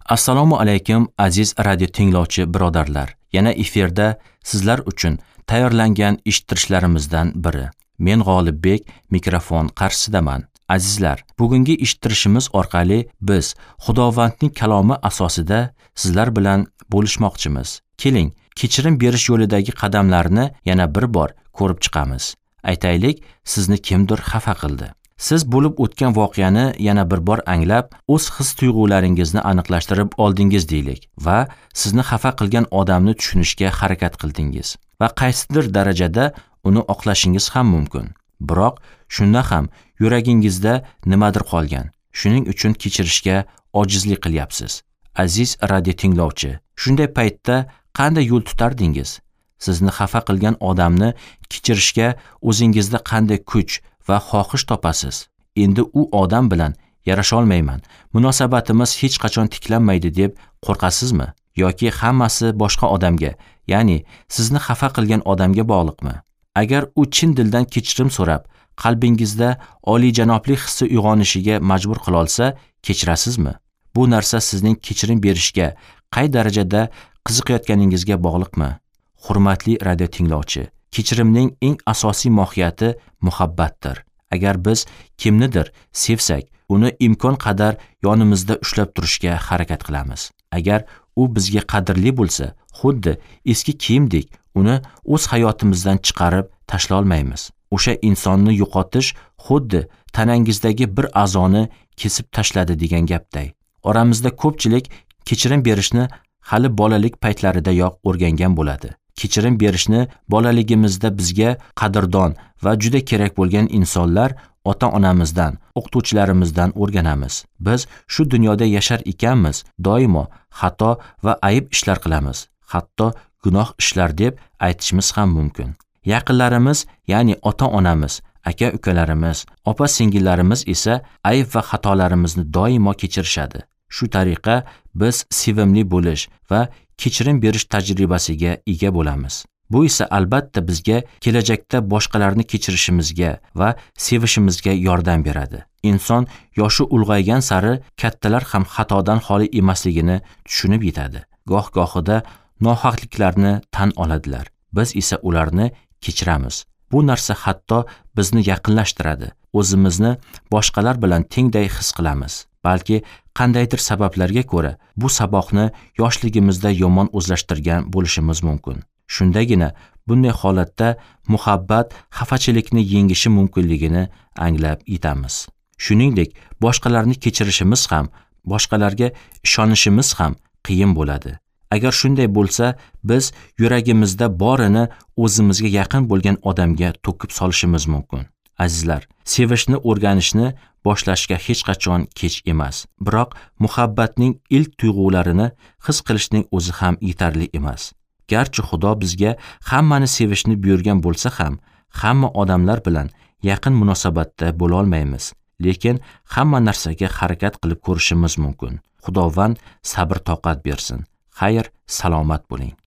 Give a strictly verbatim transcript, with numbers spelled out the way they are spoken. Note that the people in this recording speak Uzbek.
Assalomu alaykum aziz radio tinglovchi birodarlar. Yana efirda sizlar uchun tayyorlangan eshittirishlarimizdan biri. Men G'olibbek, mikrofon qarshisidaman. Azizlar, bugungi eshittirishimiz orqali biz Xudovandning kalomi asosida sizlar bilan bo'lishmoqchimiz. Keling, kechirim berish yo'lidagi qadamlarni yana bir bor ko'rib chiqamiz. Aytaylik, sizni kimdir xafa qildi. Siz bo'lib o'tgan voqeani yana bir bor anglab, o'z his-tuyg'ularingizni aniqlashtirib oldingiz deylik va sizni xafa qilgan odamni tushunishga harakat qildingiz va qaysidir darajada uni oqlashingiz ham mumkin. Biroq shunda ham yuragingizda nimadir qolgan. Shuning uchun kechirishga ojizlik qilyapsiz. Aziz radio tinglovchi, shunday paytda qanday yo'l tutardingiz? Sizni xafa qilgan odamni kechirishga o'zingizda qanday kuch va xohish topasiz? Endi u odam bilan yarasha olmayman, munosabatimiz hech qachon tiklanmaydi deb qo'rqasizmi? Yoki hammasi boshqa odamga, ya'ni sizni xafa qilgan odamga bog'liqmi? Agar u chin dildan kechirim so'rab, qalbingizda oliyjanoblik hissi uyg'onishiga majbur qila olsa, kechirasizmi? Bu narsa sizning kechirim berishga qay darajada qiziqayotganingizga bog'liqmi? Hurmatli radio tinglovchi, kechirimning eng asosiy mohiyati muhabbatdir. Agar biz kimnidir sevsak, uni imkon qadar yonimizda ushlab turishga harakat qilamiz. Agar u bizga qadrli bo'lsa, xuddi eski kiyimdek uni o'z hayotimizdan chiqarib tashla olmaymiz. O'sha insonni yo'qotish xuddi tanangizdagi bir a'zoni kesib tashladi degan gapday. Oramizda ko'pchilik kechirim berishni hali bolalik paytlaridayoq o'rgangan bo'ladi. Kechirim berishni bolaligimizda bizga qadrdon va juda kerak bo'lgan insonlar, ota-onamizdan, o'qituvchilarimizdan o'rganamiz. Biz shu dunyoda yashar ekanmiz, doimo xato va ayib ishlar qilamiz. Hatto gunoh ishlar deb aytishimiz ham mumkin. Yaqinlarimiz, ya'ni ota-onamiz, aka-ukalarimiz, opa-singillarimiz esa ayb va xatolarimizni doimo kechirishadi. Shu tariqa biz sevimli bo'lish va kechirim berish tajribasiga ega bo'lamiz. Bu esa albatta bizga kelajakda boshqalarni kechirishimizga va sevishimizga yordam beradi. Inson yoshi ulg'aygan sari kattalar ham xatodan xoli emasligini tushunib yetadi. Goh-gohida nohaqliklarni tan oladilar. Biz esa ularni kechiramiz. Bu narsa hatto bizni yaqinlashtiradi. O'zimizni boshqalar bilan tengday his qilamiz. Balki qandaydir sabablarga ko'ra bu saboqni yoshligimizda yomon o'zlashtirgan bo'lishimiz mumkin. Shundagina bunday holatda muhabbat xafachilikni yengishi mumkinligini anglab yetamiz. Shuningdek, boshqalarni kechirishimiz ham, boshqalarga ishonishimiz ham qiyin bo'ladi. Agar shunday bo'lsa, biz yuragimizda borini o'zimizga yaqin bo'lgan odamga to'kib solishimiz mumkin. Azizlar, sevishni o'rganishni boshlashga hech qachon kech emas. Biroq muhabbatning ilk tuyg'ularini his qilishning o'zi ham yetarli emas. Garchi Xudo bizga hammani sevishni buyurgan bo'lsa ham, hamma odamlar bilan yaqin munosabatda bo'la olmaymiz. Lekin hamma narsaga harakat qilib ko'rishimiz mumkin. Xudovand sabr toqat bersin. Xayr, salomat bo'ling.